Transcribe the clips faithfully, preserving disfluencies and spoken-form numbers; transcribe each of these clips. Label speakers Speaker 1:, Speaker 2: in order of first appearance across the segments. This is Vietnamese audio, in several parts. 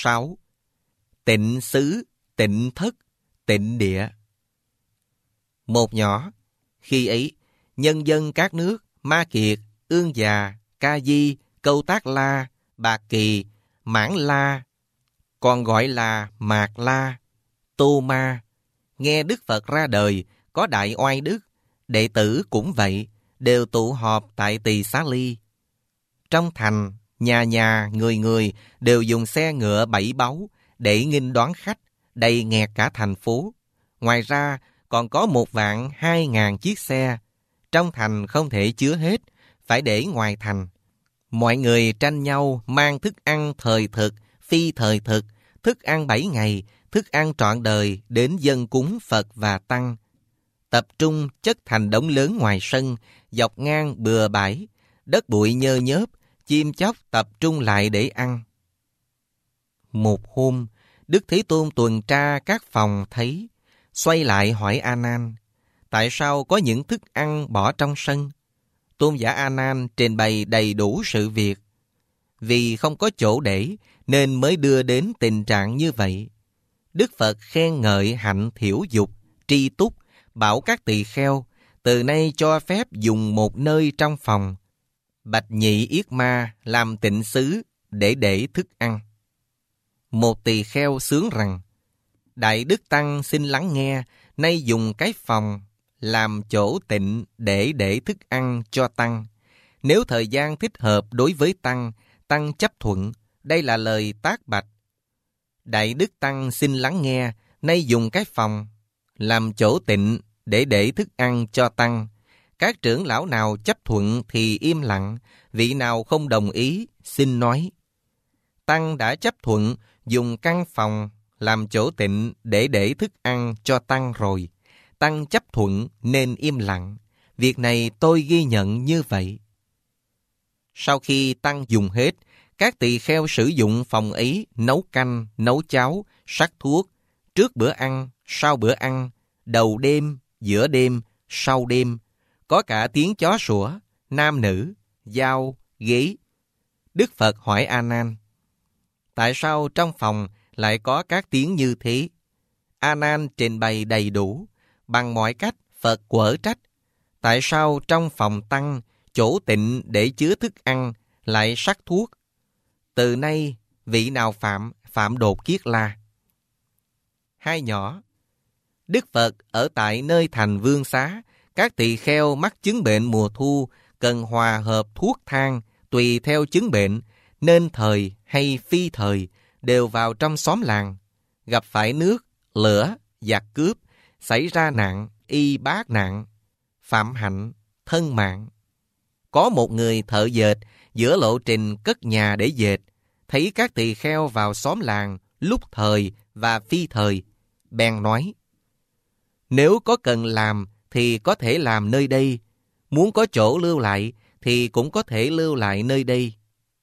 Speaker 1: sáu. Tịnh xứ, tịnh thất, tịnh địa. Một nhỏ, khi ấy, nhân dân các nước Ma Kiệt, Ương Già, Ca Di, Câu Tác La, Bạc Kỳ, Mãn La, còn gọi là Mạt La, Tô Ma, nghe Đức Phật ra đời, có đại oai đức, đệ tử cũng vậy, đều tụ họp tại Tỳ Xá Ly. Trong thành, nhà nhà, người người đều dùng xe ngựa bảy báu để nghênh đón khách, đầy nghẹt cả thành phố. Ngoài ra, còn có một vạn hai ngàn chiếc xe. Trong thành không thể chứa hết, phải để ngoài thành. Mọi người tranh nhau mang thức ăn thời thực, phi thời thực, thức ăn bảy ngày, thức ăn trọn đời đến dâng cúng Phật và Tăng. Tập trung chất thành đống lớn ngoài sân, dọc ngang bừa bãi, đất bụi nhơ nhớp, chim chóc tập trung lại để ăn. Một hôm, Đức Thế Tôn tuần tra các phòng thấy, xoay lại hỏi A Nan, tại sao có những thức ăn bỏ trong sân? Tôn giả A Nan trình bày đầy đủ sự việc. Vì không có chỗ để nên mới đưa đến tình trạng như vậy. Đức Phật khen ngợi hạnh thiểu dục, tri túc, bảo các tỳ kheo từ nay cho phép dùng một nơi trong phòng. Bạch nhị yết ma làm tịnh xứ để để thức ăn. Một tỳ kheo sướng rằng, Đại Đức Tăng xin lắng nghe, nay dùng cái phòng làm chỗ tịnh để để thức ăn cho Tăng. Nếu thời gian thích hợp đối với Tăng, Tăng chấp thuận, đây là lời tác bạch. Đại Đức Tăng xin lắng nghe, nay dùng cái phòng làm chỗ tịnh để để thức ăn cho Tăng. Các trưởng lão nào chấp thuận thì im lặng, vị nào không đồng ý, xin nói. Tăng đã chấp thuận dùng căn phòng làm chỗ tịnh để để thức ăn cho Tăng rồi. Tăng chấp thuận nên im lặng. Việc này tôi ghi nhận như vậy. Sau khi Tăng dùng hết, các tỳ kheo sử dụng phòng ấy nấu canh, nấu cháo, sắc thuốc, trước bữa ăn, sau bữa ăn, đầu đêm, giữa đêm, sau đêm. Có cả tiếng chó sủa, nam nữ, dao, ghế. Đức Phật hỏi A Nan, tại sao trong phòng lại có các tiếng như thế? A Nan trình bày đầy đủ, bằng mọi cách Phật quở trách. Tại sao trong phòng Tăng, chỗ tịnh để chứa thức ăn, lại sắc thuốc? Từ nay, vị nào phạm, phạm đột kiết la. Hai nhỏ, Đức Phật ở tại nơi thành Vương Xá, các tỳ kheo mắc chứng bệnh mùa thu cần hòa hợp thuốc thang tùy theo chứng bệnh, nên thời hay phi thời đều vào trong xóm làng, gặp phải nước, lửa, giặc cướp, xảy ra nạn, y bát nạn, phạm hạnh, thân mạng. Có một người thợ dệt giữa lộ trình cất nhà để dệt, thấy các tỳ kheo vào xóm làng lúc thời và phi thời, bèn nói, nếu có cần làm thì có thể làm nơi đây, muốn có chỗ lưu lại thì cũng có thể lưu lại nơi đây.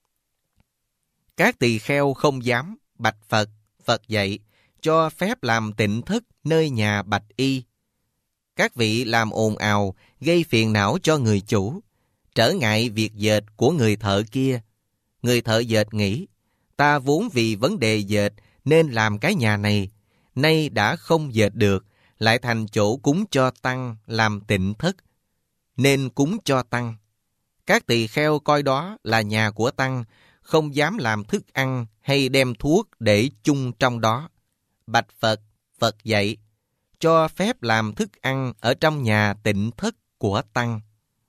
Speaker 1: Các tỳ kheo không dám, bạch Phật, Phật dạy, cho phép làm tịnh thất nơi nhà bạch y. Các vị làm ồn ào, gây phiền não cho người chủ, trở ngại việc dệt của người thợ kia. Người thợ dệt nghĩ, ta vốn vì vấn đề dệt nên làm cái nhà này, nay đã không dệt được, lại thành chỗ cúng cho Tăng làm tịnh thất, nên cúng cho Tăng. Các tỳ kheo coi đó là nhà của Tăng, không dám làm thức ăn hay đem thuốc để chung trong đó. Bạch Phật, Phật dạy, cho phép làm thức ăn ở trong nhà tịnh thất của Tăng.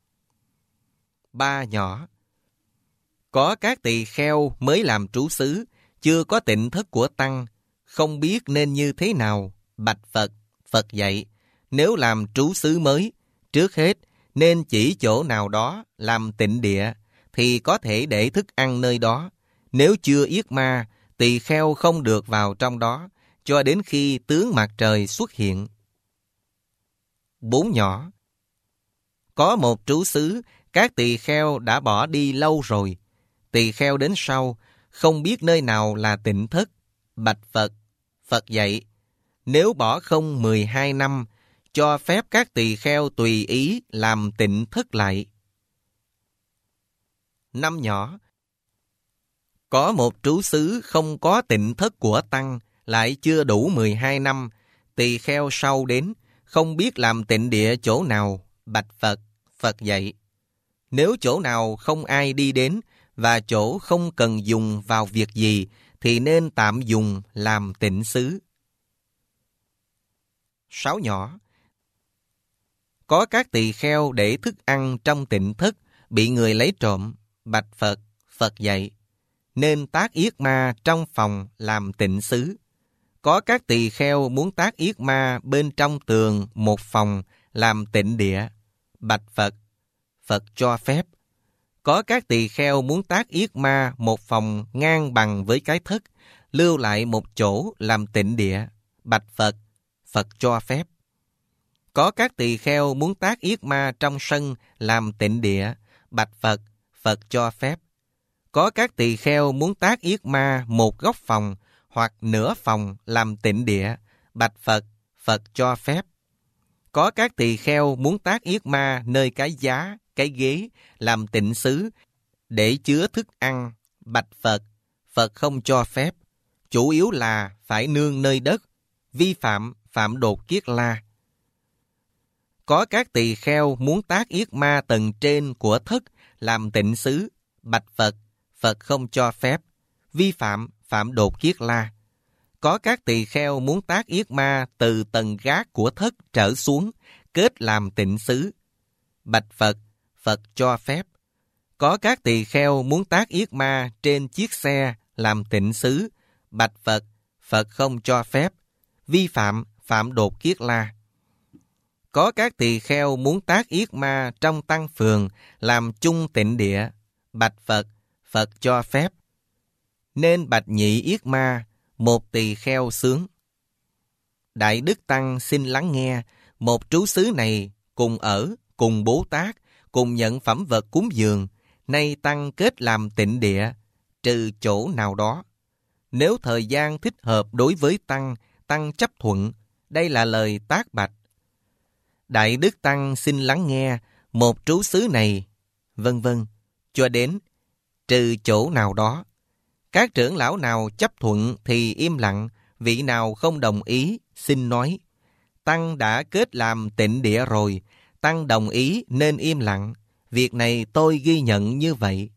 Speaker 1: Ba nhỏ, có các tỳ kheo mới làm trú xứ, chưa có tịnh thất của Tăng, không biết nên như thế nào. Bạch Phật, Phật dạy, nếu làm trú xứ mới, trước hết nên chỉ chỗ nào đó làm tịnh địa, thì có thể để thức ăn nơi đó. Nếu chưa yết ma, tỳ kheo không được vào trong đó, cho đến khi tướng mặt trời xuất hiện. Bốn nhỏ, có một trú xứ, các tỳ kheo đã bỏ đi lâu rồi. Tỳ kheo đến sau, không biết nơi nào là tịnh thất. Bạch Phật, Phật dạy, nếu bỏ không mười hai năm, cho phép các tỳ kheo tùy ý làm tịnh thất lại. Năm nhỏ, Có một trú xứ không có tịnh thất của tăng, lại chưa đủ mười hai năm, tỳ kheo sau đến, không biết làm tịnh địa chỗ nào, bạch Phật. Phật dạy, nếu chỗ nào không ai đi đến, và chỗ không cần dùng vào việc gì, thì nên tạm dùng làm tịnh xứ. Sáu nhỏ. Có các tỳ kheo để thức ăn trong tịnh thất, bị người lấy trộm, bạch Phật. Phật dạy, nên tác yết ma trong phòng làm tịnh xứ. Có các tỳ kheo muốn tác yết ma bên trong tường một phòng làm tịnh địa, bạch Phật. Phật cho phép. Có các tỳ kheo muốn tác yết ma một phòng ngang bằng với cái thất, lưu lại một chỗ làm tịnh địa, bạch Phật. Phật cho phép. Có các tỳ kheo muốn tác yết ma trong sân làm tịnh địa, bạch Phật. Phật cho phép. Có các tỳ kheo muốn tác yết ma một góc phòng hoặc nửa phòng làm tịnh địa, bạch Phật. Phật cho phép. Có các tỳ kheo muốn tác yết ma nơi cái giá, cái ghế làm tịnh xứ để chứa thức ăn, bạch Phật. Phật không cho phép. Chủ yếu là phải nương nơi đất, vi phạm phạm đột kiết la. Có các tỳ kheo muốn tác yết ma tầng trên của thất làm tịnh xứ, bạch Phật. Phật không cho phép. Vi phạm phạm đột kiết la. Có các tỳ kheo muốn tác yết ma từ tầng gác của thất trở xuống, kết làm tịnh xứ, bạch Phật. Phật cho phép. Có các tỳ kheo muốn tác yết ma trên chiếc xe làm tịnh xứ, bạch Phật. Phật không cho phép. Vi phạm phạm đột kiết la. Có các tỳ kheo muốn tác yết ma trong tăng phường làm chung tịnh địa, bạch Phật. Phật cho phép. Nên bạch nhị yết ma, một tỳ kheo sướng. Đại Đức Tăng xin lắng nghe, một trú xứ này cùng ở, cùng bố tát, cùng nhận phẩm vật cúng dường, nay Tăng kết làm tịnh địa, trừ chỗ nào đó. Nếu thời gian thích hợp đối với Tăng, Tăng chấp thuận, đây là lời tác bạch. Đại Đức Tăng xin lắng nghe, một trú xứ này, vân vân, cho đến trừ chỗ nào đó. Các trưởng lão nào chấp thuận thì im lặng, vị nào không đồng ý, xin nói. Tăng đã kết làm tịnh địa rồi, Tăng đồng ý nên im lặng. Việc này tôi ghi nhận như vậy.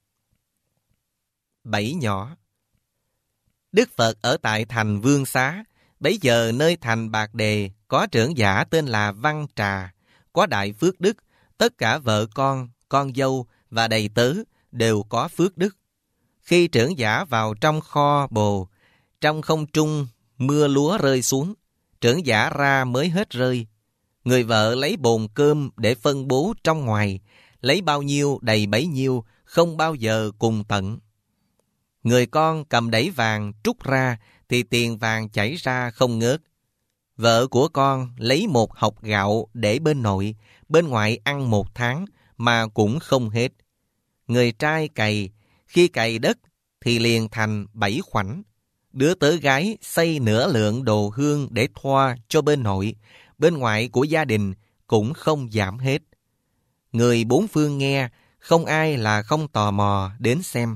Speaker 1: Bảy nhỏ. Đức Phật ở tại thành Vương Xá, bấy giờ nơi thành Bạc Đề có trưởng giả tên là Văn Trà, có đại phước đức, tất cả vợ con, con dâu và đầy tớ đều có phước đức. Khi trưởng giả vào trong kho bồ, trong không trung mưa lúa rơi xuống, trưởng giả ra mới hết rơi. Người vợ lấy bồn cơm để phân bố trong ngoài, lấy bao nhiêu đầy bấy nhiêu, không bao giờ cùng tận. Người con cầm đẩy vàng trút ra, thì tiền vàng chảy ra không ngớt. Vợ của con lấy một hộc gạo để bên nội, bên ngoại ăn một tháng, mà cũng không hết. Người trai cày, khi cày đất, thì liền thành bảy khoảnh. Đứa tớ gái xây nửa lượng đồ hương để thoa cho bên nội, bên ngoại của gia đình cũng không giảm hết. Người bốn phương nghe, không ai là không tò mò đến xem.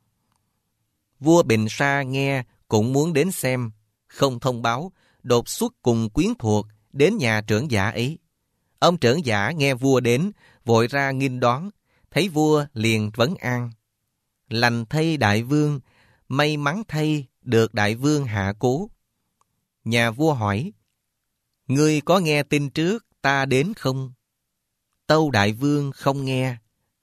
Speaker 1: Vua Bình Sa nghe cũng muốn đến xem, không thông báo, đột xuất cùng quyến thuộc đến nhà trưởng giả ấy. Ông trưởng giả nghe vua đến, vội ra nghênh đón, thấy vua liền vấn an. Lành thay đại vương, may mắn thay được đại vương hạ cố. Nhà vua hỏi, ngươi có nghe tin trước ta đến không? Tâu đại vương không nghe.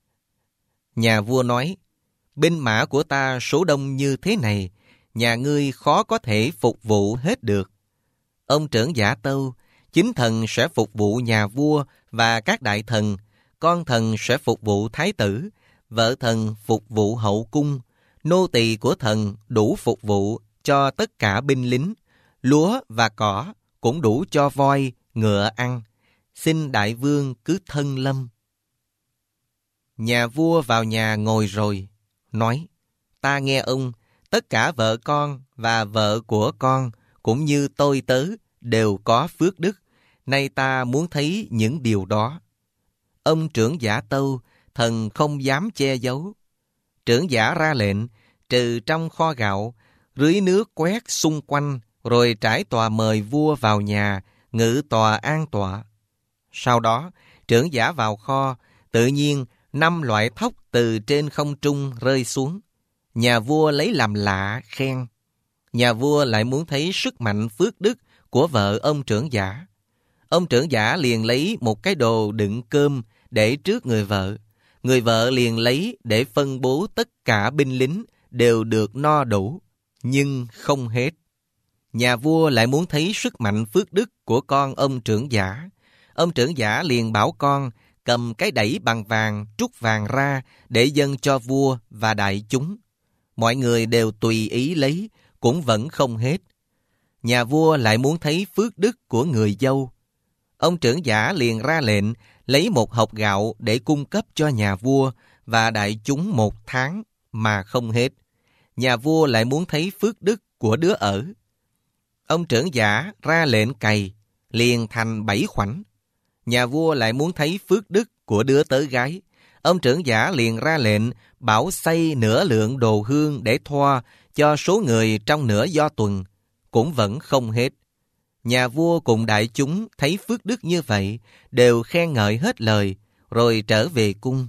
Speaker 1: Nhà vua nói, binh mã của ta số đông như thế này, nhà ngươi khó có thể phục vụ hết được. Ông trưởng giả tâu, chính thần sẽ phục vụ nhà vua và các đại thần, con thần sẽ phục vụ thái tử, vợ thần phục vụ hậu cung, nô tỳ của thần đủ phục vụ cho tất cả binh lính, lúa và cỏ cũng đủ cho voi, ngựa ăn. Xin đại vương cứ thân lâm. Nhà vua vào nhà ngồi rồi, nói, ta nghe ông, tất cả vợ con và vợ của con, cũng như tôi tớ, đều có phước đức. Nay ta muốn thấy những điều đó. Ông trưởng giả tâu, thần không dám che giấu. Trưởng giả ra lệnh, trừ trong kho gạo, rưới nước quét xung quanh, rồi trải tòa mời vua vào nhà, ngự tòa an tọa. Sau đó, trưởng giả vào kho, tự nhiên năm loại thóc từ trên không trung rơi xuống. Nhà vua lấy làm lạ, khen. Nhà vua lại muốn thấy sức mạnh phước đức của vợ ông trưởng giả. Ông trưởng giả liền lấy một cái đồ đựng cơm để trước người vợ. Người vợ liền lấy để phân bố tất cả binh lính đều được no đủ, nhưng không hết. Nhà vua lại muốn thấy sức mạnh phước đức của con ông trưởng giả. Ông trưởng giả liền bảo con cầm cái đẩy bằng vàng trút vàng ra để dâng cho vua và đại chúng. Mọi người đều tùy ý lấy, cũng vẫn không hết. Nhà vua lại muốn thấy phước đức của người dâu. Ông trưởng giả liền ra lệnh lấy một hộp gạo để cung cấp cho nhà vua và đại chúng một tháng mà không hết. Nhà vua lại muốn thấy phước đức của đứa ở. Ông trưởng giả ra lệnh cày, liền thành bảy khoảnh. Nhà vua lại muốn thấy phước đức của đứa tớ gái. Ông trưởng giả liền ra lệnh bảo xây nửa lượng đồ hương để thoa cho số người trong nửa do tuần, cũng vẫn không hết. Nhà vua cùng đại chúng thấy phước đức như vậy, đều khen ngợi hết lời, rồi trở về cung.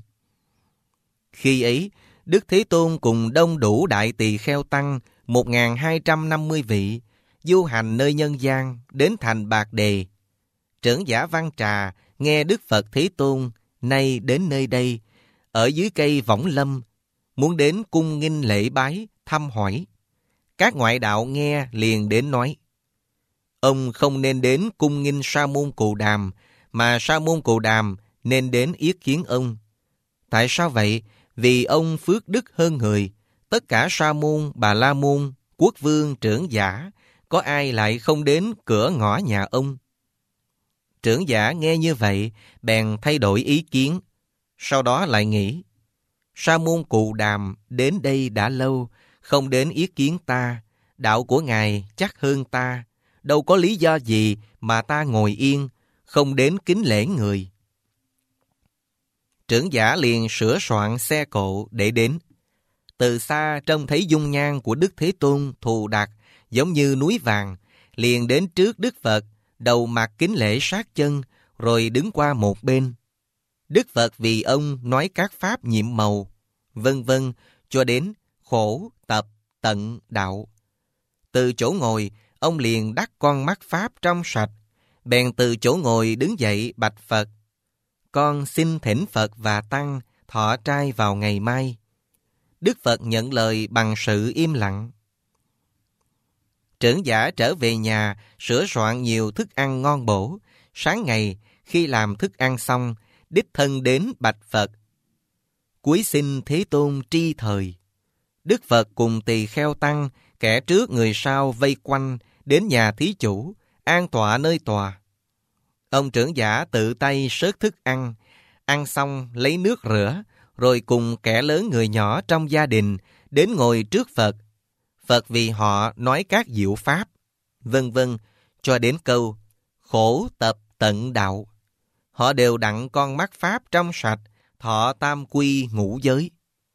Speaker 1: Khi ấy, Đức Thế Tôn cùng đông đủ đại tỳ kheo tăng một nghìn hai trăm năm mươi vị, du hành nơi nhân gian đến thành Bạc Đề. Trưởng giả Văn Trà nghe Đức Phật Thế Tôn nay đến nơi đây, ở dưới cây Võng Lâm, muốn đến cung nghinh lễ bái, thăm hỏi. Các ngoại đạo nghe liền đến nói: ông không nên đến cung nghinh Sa môn Cù Đàm, mà Sa môn Cù Đàm nên đến yết kiến ông. Tại sao vậy? Vì ông phước đức hơn người. Tất cả Sa môn, Bà La môn, quốc vương, trưởng giả, có ai lại không đến cửa ngõ nhà ông? Trưởng giả nghe như vậy, bèn thay đổi ý kiến. Sau đó lại nghĩ: Sa môn Cù Đàm đến đây đã lâu, không đến yết kiến ta. Đạo của ngài chắc hơn ta. Đâu có lý do gì mà ta ngồi yên, không đến kính lễ người. Trưởng giả liền sửa soạn xe cộ để đến. Từ xa trông thấy dung nhan của Đức Thế Tôn thù đặc, giống như núi vàng, liền đến trước Đức Phật, đầu mặt kính lễ sát chân, rồi đứng qua một bên. Đức Phật vì ông nói các pháp nhiệm màu, vân vân, cho đến khổ, tập, tận, đạo. Từ chỗ ngồi, ông liền đắc con mắt pháp trong sạch, bèn từ chỗ ngồi đứng dậy bạch Phật: con xin thỉnh Phật và Tăng thọ trai vào ngày mai. Đức Phật nhận lời bằng sự im lặng. Trưởng giả trở về nhà, sửa soạn nhiều thức ăn ngon bổ. Sáng ngày, khi làm thức ăn xong, đích thân đến bạch Phật: cúi xin Thế Tôn tri thời. Đức Phật cùng tỳ kheo tăng, kẻ trước người sau vây quanh, đến nhà thí chủ, an tọa nơi tòa. Ông trưởng giả tự tay xớt thức ăn, ăn xong lấy nước rửa, rồi cùng kẻ lớn người nhỏ trong gia đình đến ngồi trước Phật. Phật vì họ nói các diệu pháp, vân vân, cho đến câu khổ tập tận đạo. Họ đều đặng con mắt pháp trong sạch, thọ tam quy ngũ giới.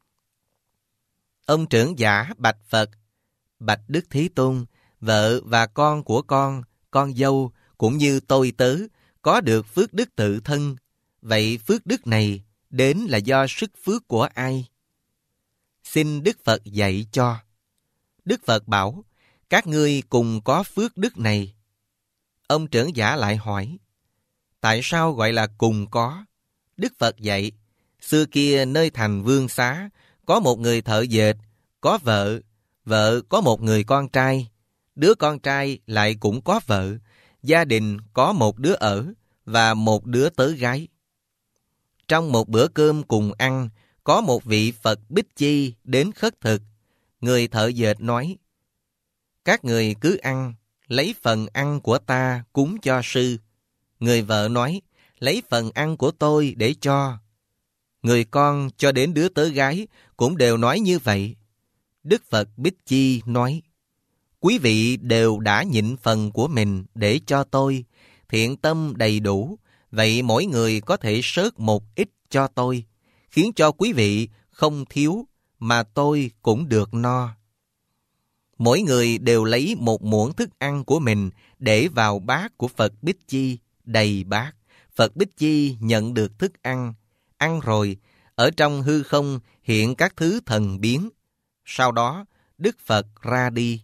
Speaker 1: Ông trưởng giả bạch Phật: bạch Đức Thế Tôn, vợ và con của con, con dâu cũng như tôi tớ có được phước đức tự thân. Vậy phước đức này đến là do sức phước của ai? Xin Đức Phật dạy cho. Đức Phật bảo: các ngươi cùng có phước đức này. Ông trưởng giả lại hỏi: tại sao gọi là cùng có? Đức Phật dạy: xưa kia nơi thành Vương Xá, có một người thợ dệt, có vợ, vợ có một người con trai, đứa con trai lại cũng có vợ, gia đình có một đứa ở và một đứa tớ gái. Trong một bữa cơm cùng ăn, có một vị Phật Bích Chi đến khất thực. Người thợ dệt nói: các người cứ ăn, lấy phần ăn của ta cúng cho sư. Người vợ nói: lấy phần ăn của tôi để cho. Người con cho đến đứa tớ gái cũng đều nói như vậy. Đức Phật Bích Chi nói: quý vị đều đã nhịn phần của mình để cho tôi, thiện tâm đầy đủ, vậy mỗi người có thể sớt một ít cho tôi, khiến cho quý vị không thiếu, mà tôi cũng được no. Mỗi người đều lấy một muỗng thức ăn của mình để vào bát của Phật Bích Chi, đầy bát. Phật Bích Chi nhận được thức ăn, ăn rồi, ở trong hư không hiện các thứ thần biến. Sau đó, Đức Phật ra đi.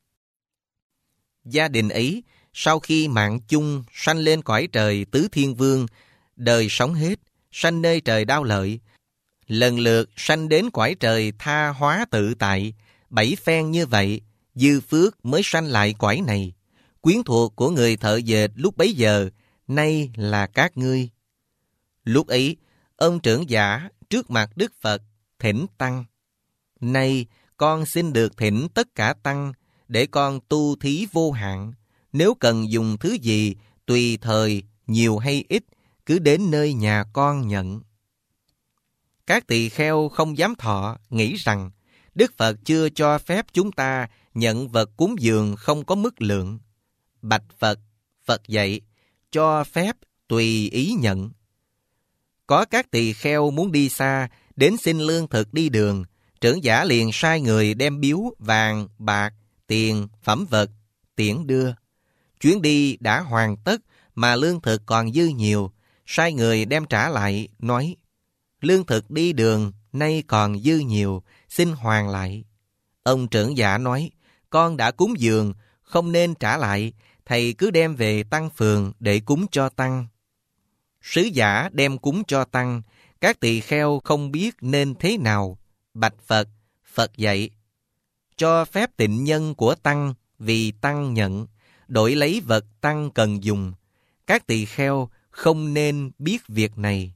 Speaker 1: Gia đình ấy, sau khi mạng chung sanh lên cõi trời Tứ Thiên Vương, đời sống hết, sanh nơi trời Đao Lợi, lần lượt sanh đến cõi trời Tha Hóa Tự Tại, bảy phen như vậy, dư phước mới sanh lại cõi này. Quyến thuộc của người thợ dệt lúc bấy giờ, nay là các ngươi. Lúc ấy, ông trưởng giả trước mặt Đức Phật thỉnh tăng. Nay, con xin được thỉnh tất cả tăng, để con tu thí vô hạn. Nếu cần dùng thứ gì, tùy thời, nhiều hay ít, cứ đến nơi nhà con nhận. Các tỳ kheo không dám thọ, nghĩ rằng Đức Phật chưa cho phép chúng ta nhận vật cúng dường không có mức lượng. Bạch Phật, Phật dạy, cho phép tùy ý nhận. Có các tỳ kheo muốn đi xa, đến xin lương thực đi đường, trưởng giả liền sai người đem biếu vàng, bạc, tiền, phẩm vật, tiễn đưa. Chuyến đi đã hoàn tất mà lương thực còn dư nhiều, sai người đem trả lại, nói: lương thực đi đường nay còn dư nhiều, xin hoàn lại. Ông trưởng giả nói: con đã cúng dường, không nên trả lại, thầy cứ đem về tăng phường để cúng cho tăng. Sứ giả đem cúng cho tăng, các tỳ kheo không biết nên thế nào. Bạch Phật, Phật dạy, cho phép tịnh nhân của tăng vì tăng nhận, đổi lấy vật tăng cần dùng. Các tỳ kheo không nên biết việc này.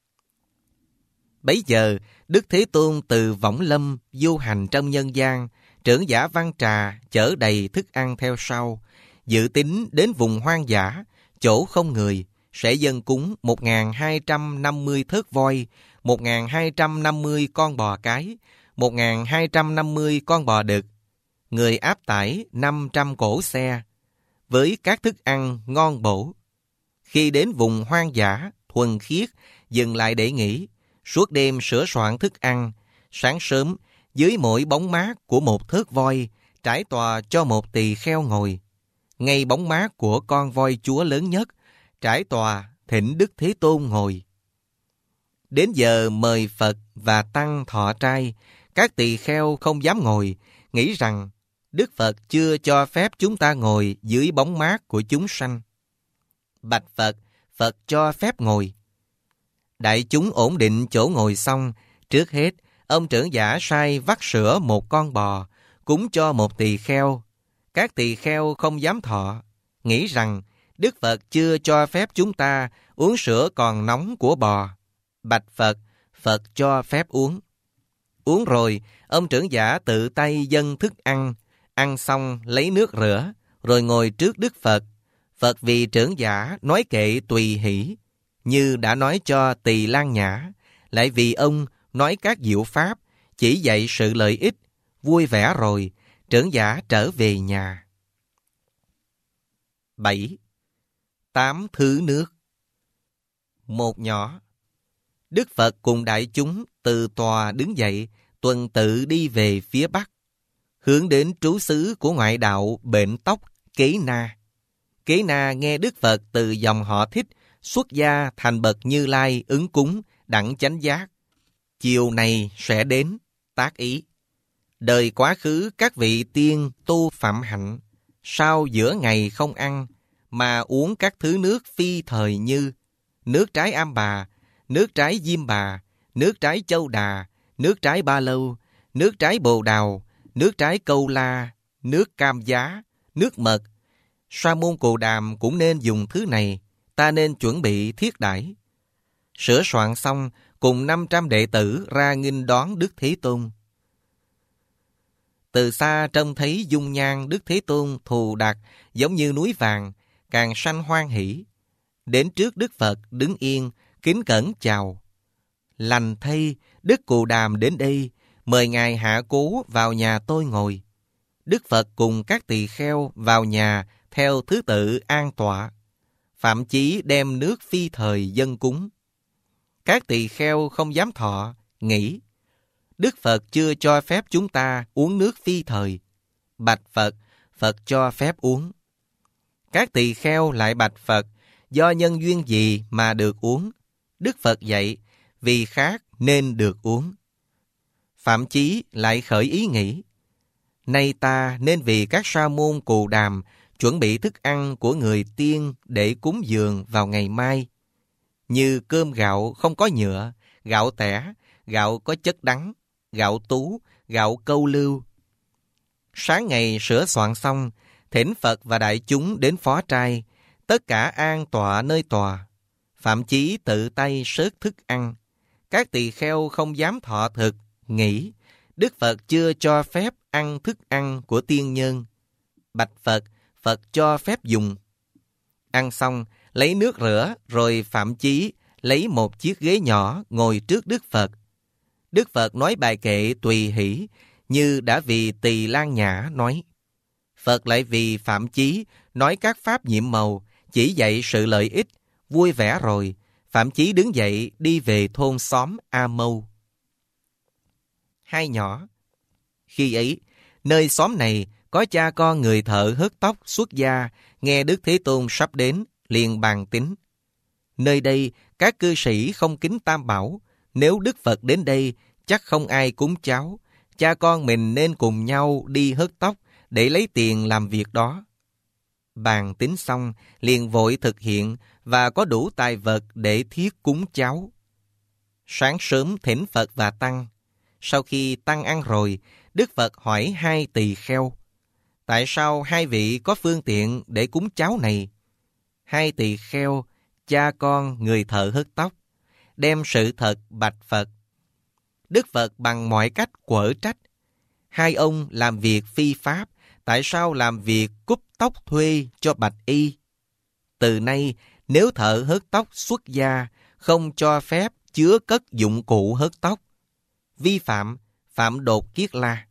Speaker 1: Bấy giờ, Đức Thế Tôn từ Võng Lâm du hành trong nhân gian, trưởng giả Văn Trà chở đầy thức ăn theo sau, dự tính đến vùng hoang dã, chỗ không người, sẽ dâng cúng một nghìn hai trăm năm mươi thớt voi, một nghìn hai trăm năm mươi con bò cái, một nghìn hai trăm năm mươi con bò đực, người áp tải năm trăm cỗ xe, với các thức ăn ngon bổ. Khi đến vùng hoang dã, thuần khiết, dừng lại để nghỉ, suốt đêm sửa soạn thức ăn. Sáng sớm, dưới mỗi bóng mát của một thớt voi, trải tòa cho một tỳ kheo ngồi. Ngay bóng mát của con voi chúa lớn nhất, trải tòa thỉnh Đức Thế Tôn ngồi. Đến giờ mời Phật và Tăng thọ trai, các tỳ kheo không dám ngồi, nghĩ rằng Đức Phật chưa cho phép chúng ta ngồi dưới bóng mát của chúng sanh. Bạch Phật, Phật cho phép ngồi. Đại chúng ổn định chỗ ngồi xong, trước hết, ông trưởng giả sai vắt sữa một con bò, cúng cho một tỳ kheo. Các tỳ kheo không dám thọ, nghĩ rằng Đức Phật chưa cho phép chúng ta uống sữa còn nóng của bò. Bạch Phật, Phật cho phép uống. Uống rồi, ông trưởng giả tự tay dâng thức ăn, ăn xong lấy nước rửa, rồi ngồi trước Đức Phật. Phật vì trưởng giả nói kệ tùy hỷ, như đã nói cho Tỳ Lan Nhã, lại vì ông nói các diệu pháp, chỉ dạy sự lợi ích, vui vẻ rồi, trưởng giả trở về nhà. bảy. Tám thứ nước. Một nhỏ. Đức Phật cùng đại chúng từ tòa đứng dậy, tuần tự đi về phía bắc, hướng đến trú xứ của ngoại đạo Bệnh Tóc Kế Na. Kế Na nghe Đức Phật từ dòng họ Thích xuất gia thành bậc Như Lai ứng cúng đặng chánh giác, chiều này sẽ đến, tác ý. Đời quá khứ các vị tiên tu phạm hạnh, sao giữa ngày không ăn, mà uống các thứ nước phi thời như nước trái am bà, nước trái diêm bà, nước trái châu đà, nước trái ba lâu, nước trái bồ đào, nước trái câu la, nước cam giá, nước mật. Sa môn Cù Đàm cũng nên dùng thứ này, ta nên chuẩn bị thiết đãi. Sửa soạn xong, cùng năm trăm đệ tử ra nghênh đón Đức Thế Tôn. Từ xa trông thấy dung nhan Đức Thế Tôn thù đặc giống như núi vàng, càng sanh hoan hỷ. Đến trước Đức Phật đứng yên, kính cẩn chào. Lành thay, Đức Cù Đàm đến đây, mời Ngài hạ cố vào nhà tôi ngồi. Đức Phật cùng các tỳ kheo vào nhà theo thứ tự an tọa. Phạm Chí đem nước phi thời dâng cúng. Các tỳ kheo không dám thọ, nghĩ Đức Phật chưa cho phép chúng ta uống nước phi thời. Bạch Phật, Phật cho phép uống. Các tỳ kheo lại bạch Phật, do nhân duyên gì mà được uống? Đức Phật dạy, vì khác nên được uống. Phạm Chí lại khởi ý nghĩ, nay ta nên vì các sa môn Cù Đàm chuẩn bị thức ăn của người tiên để cúng dường vào ngày mai, như cơm gạo không có nhựa, gạo tẻ, gạo có chất đắng, gạo tú, gạo câu lưu. Sáng ngày sửa soạn xong, thỉnh Phật và đại chúng đến phó trai, tất cả an tọa nơi tòa. Phạm Chí tự tay xớt thức ăn. Các tỳ kheo không dám thọ thực, nghĩ Đức Phật chưa cho phép ăn thức ăn của tiên nhân. Bạch Phật, Phật cho phép dùng. Ăn xong, lấy nước rửa, rồi Phạm Chí lấy một chiếc ghế nhỏ ngồi trước Đức Phật. Đức Phật nói bài kệ tùy hỷ, như đã vì Tỳ Lan Nhã nói. Phật lại vì Phạm Chí nói các pháp nhiệm màu, chỉ dạy sự lợi ích, vui vẻ rồi, Phạm Chí đứng dậy đi về thôn xóm A Mâu. Hai nhỏ. Khi ấy, nơi xóm này có cha con người thợ hớt tóc xuất gia, nghe Đức Thế Tôn sắp đến, liền bàn tính. Nơi đây, các cư sĩ không kính Tam Bảo, nếu Đức Phật đến đây, chắc không ai cúng cháo. Cha con mình nên cùng nhau đi hớt tóc để lấy tiền làm việc đó. Bàn tính xong, liền vội thực hiện và có đủ tài vật để thiết cúng cháo. Sáng sớm thỉnh Phật và Tăng. Sau khi Tăng ăn rồi, Đức Phật hỏi hai tỳ kheo, tại sao hai vị có phương tiện để cúng cháo này? Hai tỳ kheo, cha con người thợ hớt tóc, đem sự thật bạch Phật. Đức Phật bằng mọi cách quở trách. Hai ông làm việc phi pháp, tại sao làm việc cúp tóc thuê cho bạch y? Từ nay, nếu thợ hớt tóc xuất gia, không cho phép chứa cất dụng cụ hớt tóc. Vi phạm, phạm đột kiết la.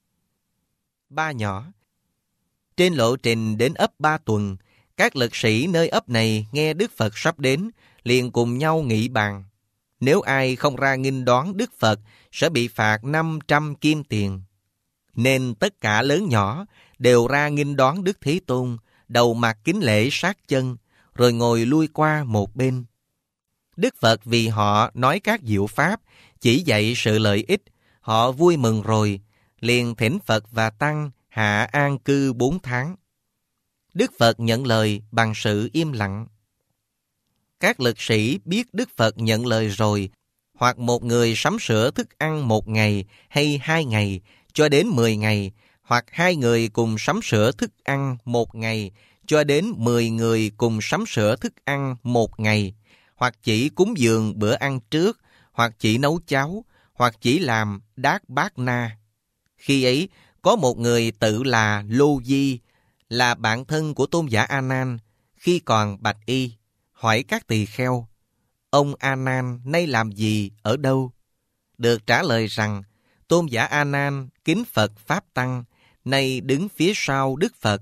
Speaker 1: Ba nhỏ. Trên lộ trình đến ấp Ba Tuần, các lực sĩ nơi ấp này nghe Đức Phật sắp đến, liền cùng nhau nghị bàn. Nếu ai không ra nghinh đón Đức Phật, sẽ bị phạt năm trăm kim tiền. Nên tất cả lớn nhỏ đều ra nghinh đón Đức Thế Tôn, đầu mặt kính lễ sát chân, rồi ngồi lui qua một bên. Đức Phật vì họ nói các diệu pháp, chỉ dạy sự lợi ích, họ vui mừng rồi, liền thỉnh Phật và Tăng hạ an cư bốn tháng. Đức Phật nhận lời bằng sự im lặng. Các lực sĩ biết Đức Phật nhận lời rồi, hoặc một người sắm sửa thức ăn một ngày hay hai ngày cho đến mười ngày, hoặc hai người cùng sắm sửa thức ăn một ngày cho đến mười người cùng sắm sửa thức ăn một ngày, hoặc chỉ cúng dường bữa ăn trước, hoặc chỉ nấu cháo, hoặc chỉ làm đát bát na. Khi ấy, có một người tự là Lô Di, là bạn thân của Tôn giả A Nan, khi còn bạch y, hỏi các tỳ kheo, ông A Nan nay làm gì, ở đâu? Được trả lời rằng, Tôn giả A Nan kính Phật Pháp Tăng, nay đứng phía sau Đức Phật.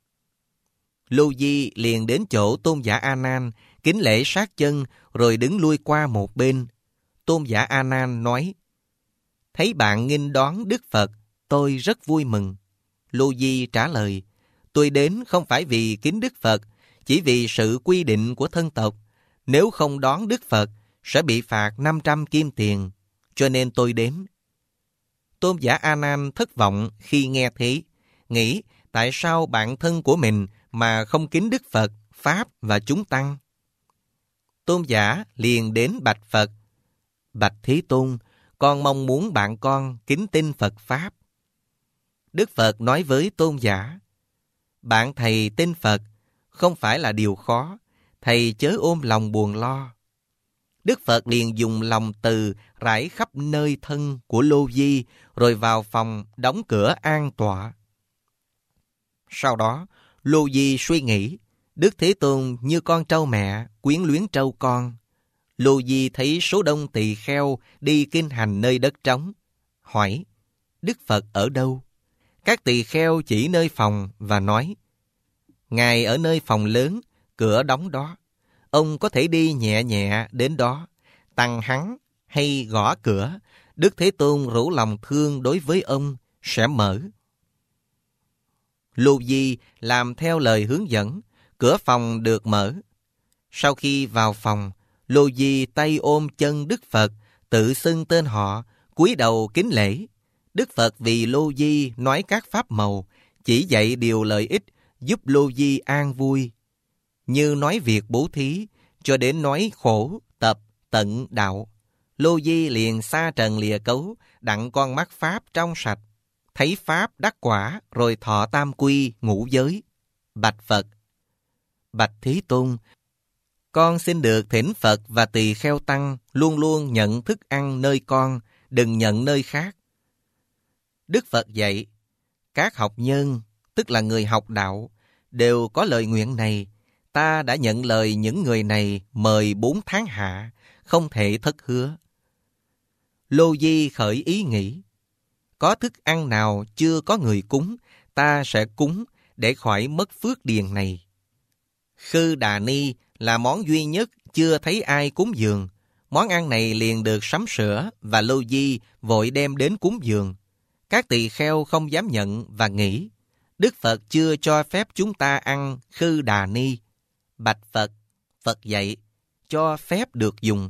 Speaker 1: Lô Di liền đến chỗ Tôn giả A Nan, kính lễ sát chân, rồi đứng lui qua một bên. Tôn giả A Nan nói, thấy bạn nghinh đón Đức Phật, tôi rất vui mừng. Lô Di trả lời, tôi đến không phải vì kính Đức Phật, chỉ vì sự quy định của thân tộc. Nếu không đón Đức Phật, sẽ bị phạt năm trăm kim tiền, cho nên tôi đến. Tôn giả A Nan thất vọng khi nghe thế, nghĩ tại sao bạn thân của mình mà không kính Đức Phật, Pháp và chúng tăng. Tôn giả liền đến bạch Phật, bạch Thế Tôn, con mong muốn bạn con kính tin Phật Pháp. Đức Phật nói với Tôn giả, bạn thầy tin Phật không phải là điều khó, thầy chớ ôm lòng buồn lo. Đức Phật liền dùng lòng từ rải khắp nơi thân của Lô Di, rồi vào phòng đóng cửa an tọa. Sau đó, Lô Di suy nghĩ, Đức Thế Tôn như con trâu mẹ, quyến luyến trâu con. Lô Di thấy số đông tỳ kheo đi kinh hành nơi đất trống, hỏi, Đức Phật ở đâu? Các tỳ kheo chỉ nơi phòng và nói, Ngài ở nơi phòng lớn, cửa đóng đó. Ông có thể đi nhẹ nhẹ đến đó, tăng hắn hay gõ cửa, Đức Thế Tôn rủ lòng thương đối với ông sẽ mở. Lô Di làm theo lời hướng dẫn, cửa phòng được mở. Sau khi vào phòng, Lô Di tay ôm chân Đức Phật, tự xưng tên họ, cúi đầu kính lễ. Đức Phật vì Lô Di nói các pháp màu, chỉ dạy điều lợi ích, giúp Lô Di an vui, như nói việc bố thí, cho đến nói khổ, tập, tận, đạo. Lô Di liền xa trần lìa cấu, đặng con mắt pháp trong sạch, thấy pháp đắc quả, rồi thọ tam quy ngũ giới. Bạch Phật: Bạch Thế Tôn, con xin được thỉnh Phật và tỳ kheo tăng luôn luôn nhận thức ăn nơi con, đừng nhận nơi khác. Đức Phật dạy, các học nhân, tức là người học đạo, đều có lời nguyện này. Ta đã nhận lời những người này mời bốn tháng hạ, không thể thất hứa. Lô Di khởi ý nghĩ, có thức ăn nào chưa có người cúng, ta sẽ cúng để khỏi mất phước điền này. Khư Đà Ni là món duy nhất chưa thấy ai cúng dường. Món ăn này liền được sắm sửa và Lô Di vội đem đến cúng dường. Các tỳ kheo không dám nhận và nghĩ, Đức Phật chưa cho phép chúng ta ăn Khư Đà Ni. Bạch Phật, Phật dạy, cho phép được dùng.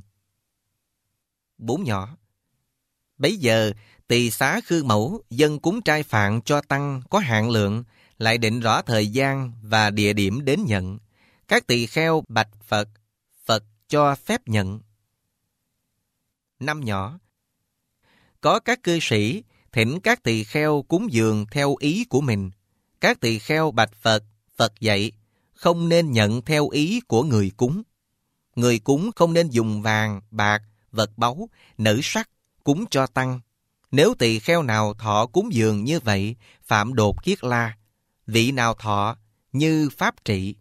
Speaker 1: Bốn nhỏ. Bấy giờ, tỳ xá Khư Mẫu dâng cúng trai phạn cho tăng có hạn lượng, lại định rõ thời gian và địa điểm đến nhận. Các tỳ kheo bạch Phật, Phật cho phép nhận. Năm nhỏ. Có các cư sĩ thỉnh các tỳ kheo cúng dường theo ý của mình. Các tỳ kheo bạch Phật, Phật dạy, không nên nhận theo ý của người cúng. Người cúng không nên dùng vàng, bạc, vật báu, nữ sắc cúng cho tăng. Nếu tỳ kheo nào thọ cúng dường như vậy, phạm đột kiết la. Vị nào thọ, như pháp trị.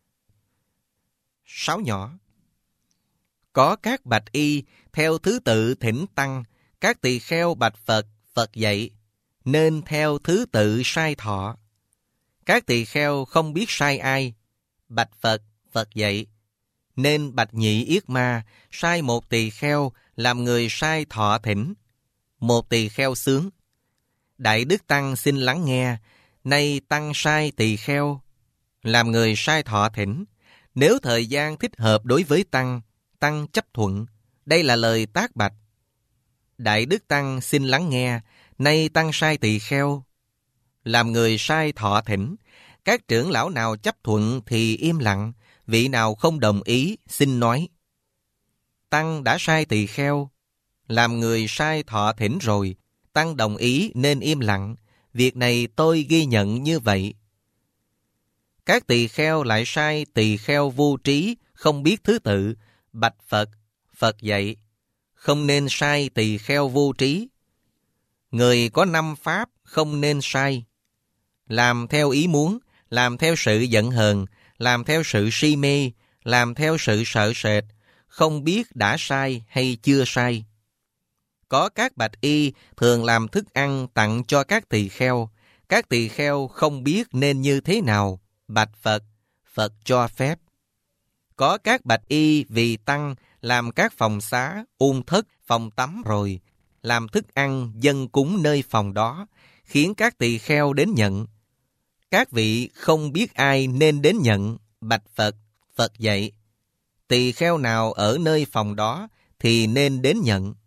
Speaker 1: Sáu nhỏ. Có các bạch y theo thứ tự thỉnh tăng, các tỳ kheo bạch Phật, Phật dạy, nên theo thứ tự sai thọ. Các tỳ kheo không biết sai ai, bạch Phật, Phật dạy, nên bạch Nhị Yết Ma sai một tỳ kheo làm người sai thọ thỉnh. Một tỳ kheo xướng, Đại Đức Tăng xin lắng nghe, nay tăng sai tỳ kheo làm người sai thọ thỉnh. Nếu thời gian thích hợp đối với tăng, tăng chấp thuận. Đây là lời tác bạch. Đại Đức Tăng xin lắng nghe, nay tăng sai tỳ kheo làm người sai thọ thỉnh. Các trưởng lão nào chấp thuận thì im lặng, vị nào không đồng ý xin nói. Tăng đã sai tỳ kheo làm người sai thọ thỉnh rồi, tăng đồng ý nên im lặng. Việc này tôi ghi nhận như vậy. Các tỳ kheo lại sai tỳ kheo vô trí, không biết thứ tự, bạch Phật, Phật dạy, không nên sai tỳ kheo vô trí. Người có năm pháp không nên sai. Làm theo ý muốn, làm theo sự giận hờn, làm theo sự si mê, làm theo sự sợ sệt, không biết đã sai hay chưa sai. Có các bạch y thường làm thức ăn tặng cho các tỳ kheo. Các tỳ kheo không biết nên như thế nào, bạch Phật, Phật cho phép. Có các bạch y vì tăng làm các phòng xá, ôn thất, phòng tắm rồi, làm thức ăn dâng cúng nơi phòng đó, khiến các tỳ kheo đến nhận. Các vị không biết ai nên đến nhận, bạch Phật, Phật dạy, tỳ kheo nào ở nơi phòng đó thì nên đến nhận.